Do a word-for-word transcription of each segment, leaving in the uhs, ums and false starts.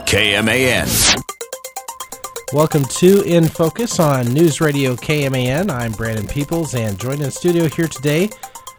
K M A N. Welcome to In Focus on News Radio K M A N. I'm Brandon Peoples, and joined in the studio here today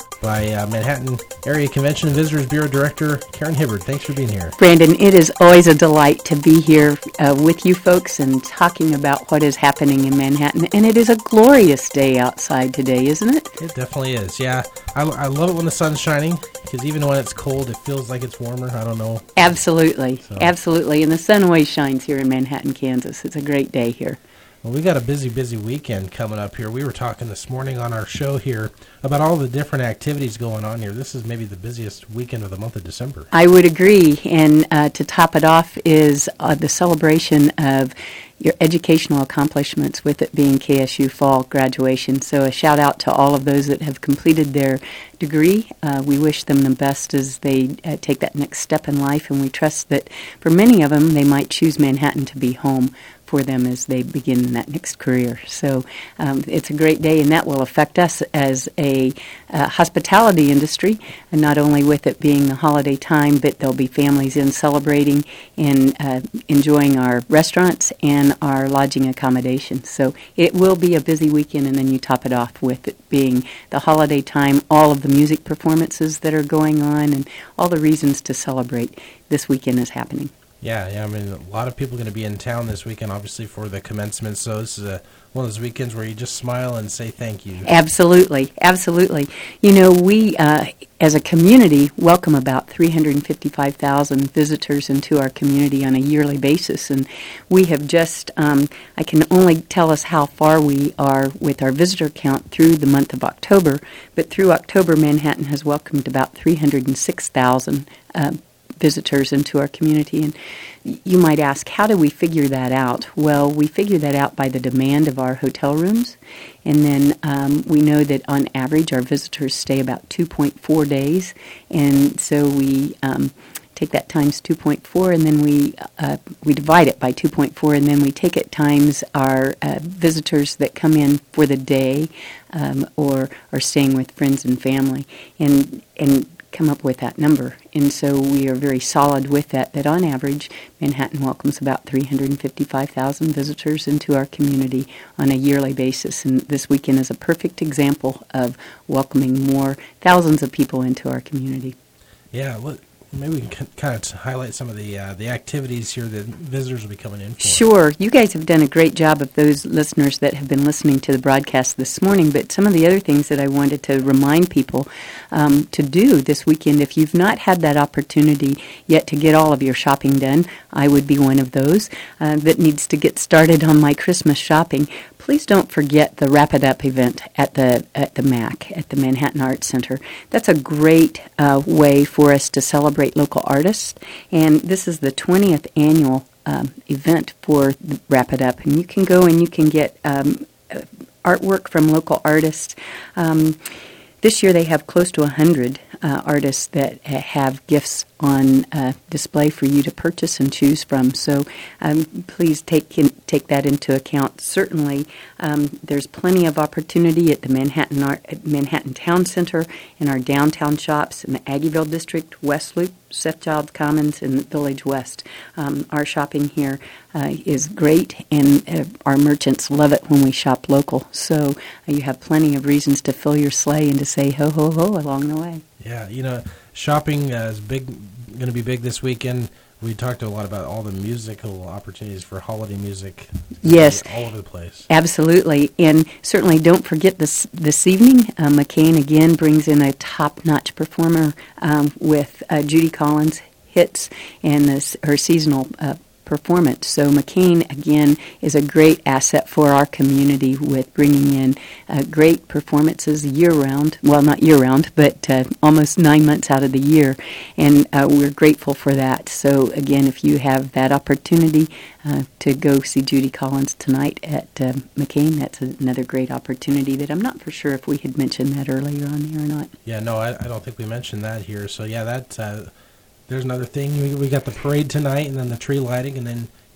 by uh, Manhattan Area Convention and Visitors Bureau Director Karen Hibbard. Thanks for being here. Brandon, it is always a delight to be here uh, with you folks and talking about what is happening in Manhattan. And it is a glorious day outside today, isn't it? It definitely is, yeah. I, I love it when the sun's shining, because even when it's cold, it feels like it's warmer. I don't know. Absolutely, so. absolutely. And the sun always shines here in Manhattan, Kansas. It's a great day here. Well, we got a busy, busy weekend coming up here. We were talking this morning on our show here about all the different activities going on here. This is maybe the busiest weekend of the month of December. I would agree. And uh, to top it off is uh, the celebration of your educational accomplishments, with it being K S U fall graduation. So a shout out to all of those that have completed their degree. Uh, we wish them the best as they uh, take that next step in life, and we trust that for many of them, they might choose Manhattan to be home for them as they begin that next career. So um, it's a great day, and that will affect us as a uh, hospitality industry, and not only with it being the holiday time, but there'll be families in celebrating and uh, enjoying our restaurants and our lodging accommodations. So it will be a busy weekend, and then you top it off with it being the holiday time, all of the music performances that are going on, and all the reasons to celebrate this weekend is happening. Yeah, yeah. I mean, a lot of people are going to be in town this weekend, obviously, for the commencement. So this is a, one of those weekends where you just smile and say thank you. Absolutely, absolutely. You know, we, uh, as a community, welcome about three hundred fifty-five thousand visitors into our community on a yearly basis. And we have just, um, I can only tell us how far we are with our visitor count through the month of October. But through October, Manhattan has welcomed about three hundred six thousand uh, visitors into our community. And you might ask, how do we figure that out? Well, we figure that out by the demand of our hotel rooms, and then um, we know that on average our visitors stay about two point four days, and so we um, take that times two point four, and then we uh, we divide it by two point four, and then we take it times our uh, visitors that come in for the day um, or are staying with friends and family, and and come up with that number. And so we are very solid with that, that on average, Manhattan welcomes about three hundred fifty-five thousand visitors into our community on a yearly basis. And this weekend is a perfect example of welcoming more thousands of people into our community. Yeah, look, maybe we can kind of highlight some of the uh, the activities here that visitors will be coming in for. Sure. You guys have done a great job of those listeners that have been listening to the broadcast this morning, but some of the other things that I wanted to remind people um, to do this weekend, if you've not had that opportunity yet to get all of your shopping done, I would be one of those uh, that needs to get started on my Christmas shopping. Please don't forget the Wrap It Up event at the at the M A C, at the Manhattan Arts Center. That's a great uh, way for us to celebrate local artists, and this is the twentieth annual um, event for Wrap It Up, and you can go and you can get um, artwork from local artists. Um, this year they have close to one hundred uh, artists that have gifts on uh, display for you to purchase and choose from. So um, please take in, take that into account. Certainly, um, there's plenty of opportunity at the Manhattan Art, at Manhattan Town Center, in our downtown shops in the Aggieville District, West Loop, Sethchild Commons, and Village West. Um, our shopping here uh, is great, and uh, our merchants love it when we shop local. So uh, you have plenty of reasons to fill your sleigh and to say ho, ho, ho along the way. Yeah, you know, shopping uh, is big, going to be big this weekend. We talked a lot about all the musical opportunities for holiday music. Yes. All over the place. Absolutely. And certainly don't forget this this evening, uh, McCain again brings in a top-notch performer um, with uh, Judy Collins hits and this, her seasonal uh, performance. So McCain, again, is a great asset for our community with bringing in uh, great performances year-round. Well, not year-round, but uh, almost nine months out of the year. And uh, we're grateful for that. So, again, if you have that opportunity uh, to go see Judy Collins tonight at uh, McCain, that's another great opportunity that I'm not for sure if we had mentioned that earlier on here or not. Yeah, no, I, I don't think we mentioned that here. So, yeah, that... Uh, There's another thing. We, we got the parade tonight, and then the tree lighting, and then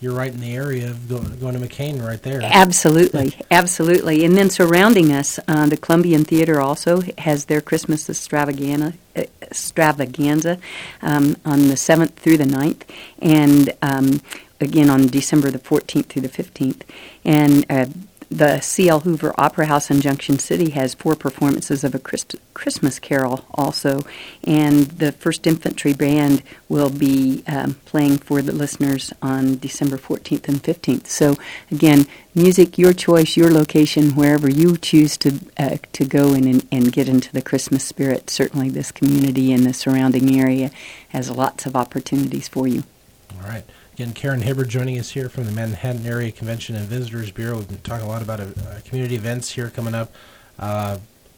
you're right in the area of going, going to McCain right there. Absolutely, absolutely. And then surrounding us, uh, the Columbian Theater also has their Christmas extravaganza, extravaganza um, on the seventh through the ninth, and um, again on December the fourteenth through the fifteenth. And uh, the C L Hoover Opera House in Junction City has four performances of a Christ- Christmas Carol also, and the First Infantry Band will be um, playing for the listeners on December fourteenth and fifteenth. So again, music, your choice, your location, wherever you choose to uh, to go in and, and get into the Christmas spirit. Certainly this community and the surrounding area has lots of opportunities for you. All right. Again, Karen Hibbard joining us here from the Manhattan Area Convention and Visitors Bureau. We've been talking a lot about uh, community events here coming up. Uh,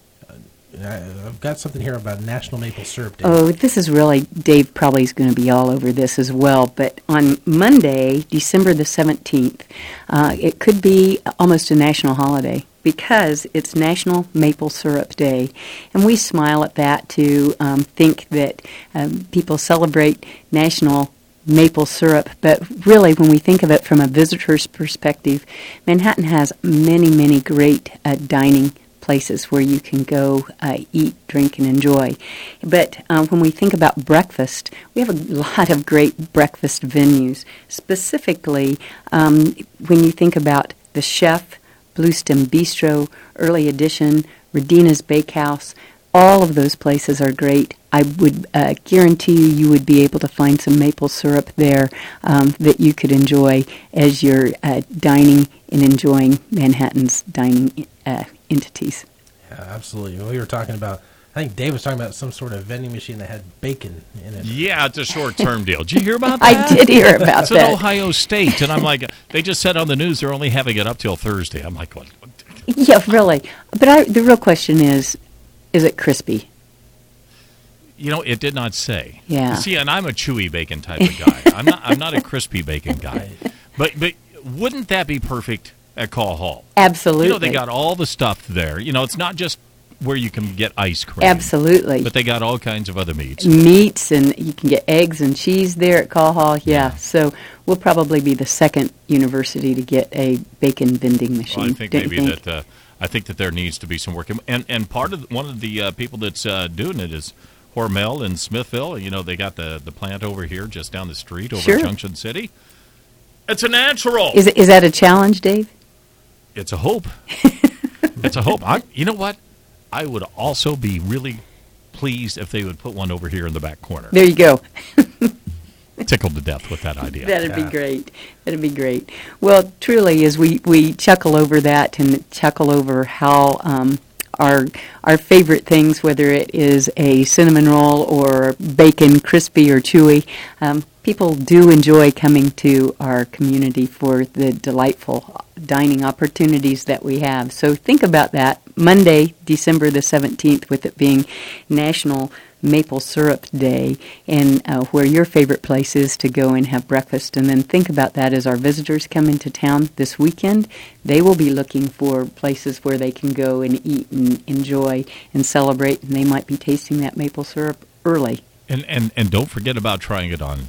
I've got something here about National Maple Syrup Day. Oh, this is really, Dave probably is going to be all over this as well, but on Monday, December the seventeenth, uh, it could be almost a national holiday because it's National Maple Syrup Day. And we smile at that to um, think that um, people celebrate National maple syrup, but really when we think of it from a visitor's perspective, Manhattan has many, many great uh, dining places where you can go uh, eat, drink, and enjoy. But uh, when we think about breakfast, we have a lot of great breakfast venues. Specifically, um, when you think about the Chef, Bluestem Bistro, Early Edition, Redina's Bakehouse, all of those places are great. I would uh, guarantee you you would be able to find some maple syrup there um, that you could enjoy as you're uh, dining and enjoying Manhattan's dining uh, entities. Yeah, absolutely. We were talking about, I think Dave was talking about some sort of vending machine that had bacon in it. Yeah, it's a short-term deal. Did you hear about that? I did hear about it's that. It's at Ohio State, and I'm like, they just said on the news they're only having it up till Thursday. I'm like, what? Yeah, really. But I, the real question is, is it crispy? You know, it did not say. Yeah. See, and I'm a chewy bacon type of guy. I'm not. I'm not a crispy bacon guy. But but wouldn't that be perfect at Call Hall? Absolutely. You know, they got all the stuff there. You know, it's not just where you can get ice cream. Absolutely. But they got all kinds of other meats. Meats, and you can get eggs and cheese there at Call Hall. Yeah. Yeah. So we'll probably be the second university to get a bacon vending machine. Well, I think Don't maybe you think? that. Uh, I think that there needs to be some work, and and part of one of the uh, people that's uh, doing it is Hormel in Smithville. You know, they got the, the plant over here just down the street over Sure. in Junction City. It's a natural. Is is that a challenge, Dave? It's a hope. It's a hope. I, you know what? I would also be really pleased if they would put one over here in the back corner. There you go. Tickled to death with that idea. That'd Yeah. be great. That'd be great. Well, truly, as we, we chuckle over that and chuckle over how um, our our favorite things, whether it is a cinnamon roll or bacon, crispy or chewy, um, people do enjoy coming to our community for the delightful dining opportunities that we have. So think about that. Monday, December the seventeenth, with it being National Maple Syrup Day, and uh, where your favorite place is to go and have breakfast. And then think about that as our visitors come into town this weekend. They will be looking for places where they can go and eat and enjoy and celebrate, and they might be tasting that maple syrup early. And, and, and don't forget about trying it on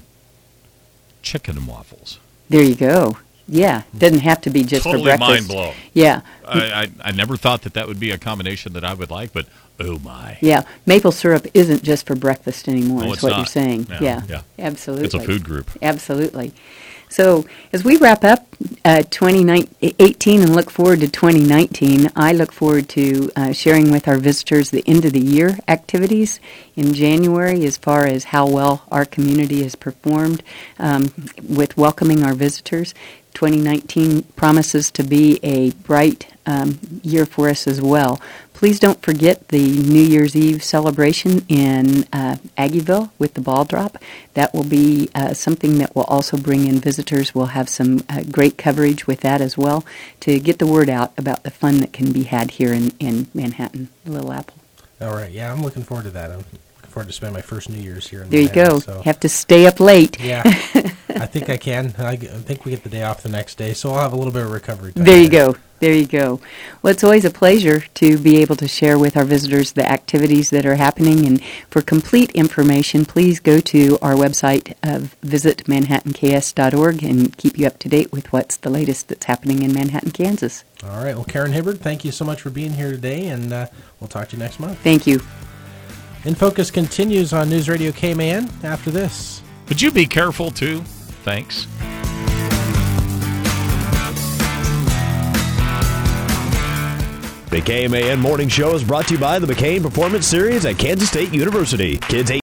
chicken and waffles. There you go. Yeah, doesn't have to be just Totally for breakfast. mind blown. Yeah. I, I, I never thought that that would be a combination that I would like, but oh my. Yeah, maple syrup isn't just for breakfast anymore, No, is it's what not. you're saying. Yeah, Yeah, yeah. absolutely. It's a food group. Absolutely. So as we wrap up uh, twenty eighteen and look forward to twenty nineteen, I look forward to uh, sharing with our visitors the end of the year activities in January as far as how well our community has performed um, with welcoming our visitors. twenty nineteen promises to be a bright um, year for us as well. Please don't forget the New Year's Eve celebration in uh, Aggieville with the ball drop. That will be uh, something that will also bring in visitors. We'll have some uh, great coverage with that as well to get the word out about the fun that can be had here in, in Manhattan, Little Apple. All right. Yeah, I'm looking forward to that. I'm looking forward to spend my first New Year's here in There you Manhattan, go. So. Have to stay up late. Yeah, I think I can. I, g- I think we get the day off the next day, so I'll have a little bit of recovery time. There you go. There you go. Well, it's always a pleasure to be able to share with our visitors the activities that are happening. And for complete information, please go to our website, uh, visit manhattan k s dot org, and keep you up to date with what's the latest that's happening in Manhattan, Kansas. All right. Well, Karen Hibbard, thank you so much for being here today, and uh, we'll talk to you next month. Thank you. In Focus continues on News Radio K M A N after this. Would you be careful, too? Thanks. The K M A N Morning Show is brought to you by the McCain Performance Series at Kansas State University. Kids